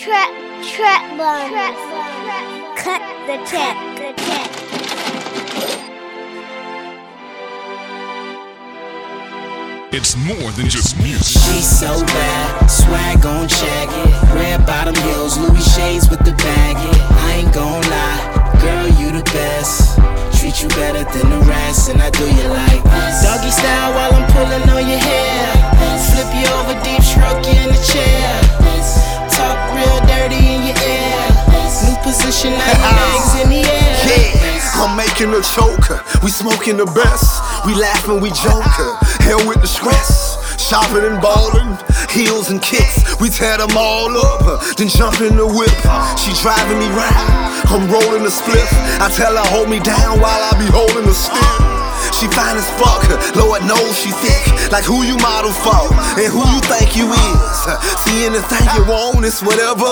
Trap bun. Cut the check. It's more than just music. She's so bad, swag on jacket, red bottom heels, Louis shades with the baggy. I ain't gon' lie, girl, you the best. Treat you better than the rest, and I do you like this. Doggy style while I'm pulling on your hair. Flip you over, deep stroke you in the chair. Talk real dirty in your ear. New position, now your legs in the air. Yeah, I'm making a choker. We smoking the best. We laughing, we joker. Hell with the stress. Shopping and ballin', heels and kicks. We tear them all up, then jump in the whip. She driving me round, I'm rolling the spliff. I tell her hold me down while I be holding the stick. She fine as fuck, Lord knows she thick. Like who you model for, and who you think you is. See anything you want, it's whatever.